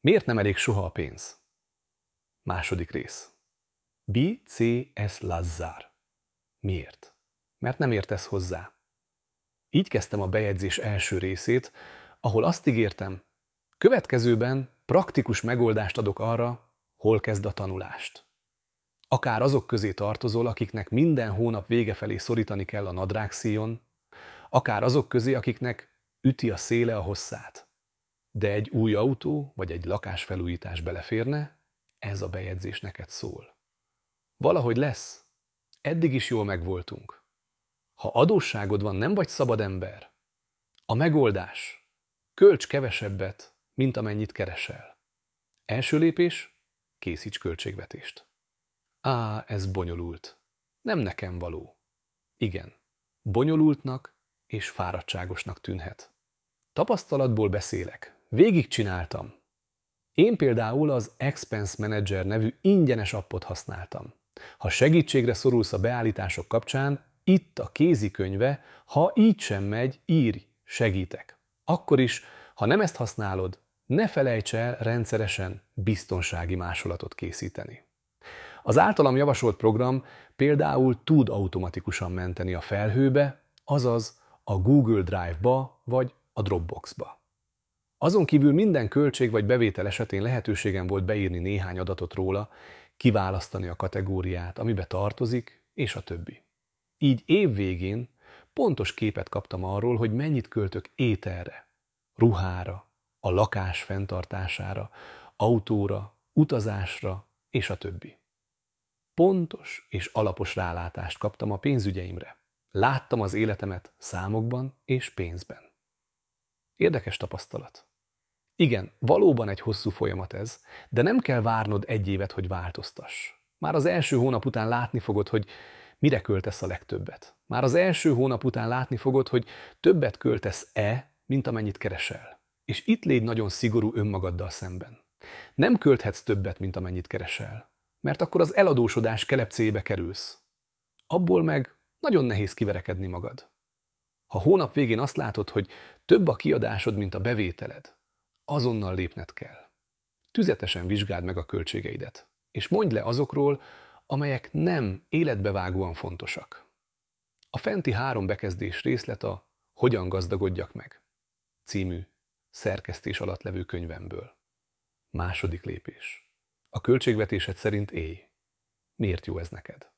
Miért nem elég soha a pénz? Második rész. B.C.S. Lazzár. Miért? Mert nem értesz hozzá. Így kezdtem a bejegyzés első részét, ahol azt ígértem, következőben praktikus megoldást adok arra, hol kezd a tanulást. Akár azok közé tartozol, akiknek minden hónap vége felé szorítani kell a nadrágszíjon, akár azok közé, akiknek üti a széle a hosszát. De egy új autó vagy egy lakásfelújítás beleférne, ez a bejegyzés neked szól. Valahogy lesz. Eddig is jól megvoltunk. Ha adósságod van, nem vagy szabad ember. A megoldás. Költs kevesebbet, mint amennyit keresel. Első lépés, készíts költségvetést. Ez bonyolult. Nem nekem való. Igen, bonyolultnak és fáradtságosnak tűnhet. Tapasztalatból beszélek. Végigcsináltam. Én például az Expense Manager nevű ingyenes appot használtam. Ha segítségre szorulsz a beállítások kapcsán, itt a kézikönyve, ha így sem megy, írj, segítek. Akkor is, ha nem ezt használod, ne felejts el rendszeresen biztonsági másolatot készíteni. Az általam javasolt program például tud automatikusan menteni a felhőbe, azaz a Google Drive-ba vagy a Dropbox-ba. Azon kívül minden költség vagy bevétel esetén lehetőségem volt beírni néhány adatot róla, kiválasztani a kategóriát, amibe tartozik, és a többi. Így év végén pontos képet kaptam arról, hogy mennyit költök ételre, ruhára, a lakás fenntartására, autóra, utazásra, és a többi. Pontos és alapos rálátást kaptam a pénzügyeimre. Láttam az életemet számokban és pénzben. Érdekes tapasztalat. Igen, valóban egy hosszú folyamat ez, de nem kell várnod egy évet, hogy változtass. Már az első hónap után látni fogod, hogy mire költesz a legtöbbet. Már az első hónap után látni fogod, hogy többet költesz-e, mint amennyit keresel. És itt légy nagyon szigorú önmagaddal szemben. Nem költhetsz többet, mint amennyit keresel, mert akkor az eladósodás kelepcéjébe kerülsz. Abból meg nagyon nehéz kiverekedni magad. Ha hónap végén azt látod, hogy több a kiadásod, mint a bevételed, azonnal lépned kell. Tüzetesen vizsgáld meg a költségeidet, és mondj le azokról, amelyek nem életbevágóan fontosak. A fenti 3 bekezdés részlet a Hogyan gazdagodjak meg című szerkesztés alatt levő könyvemből. Második lépés. A költségvetésed szerint élj. Miért jó ez neked?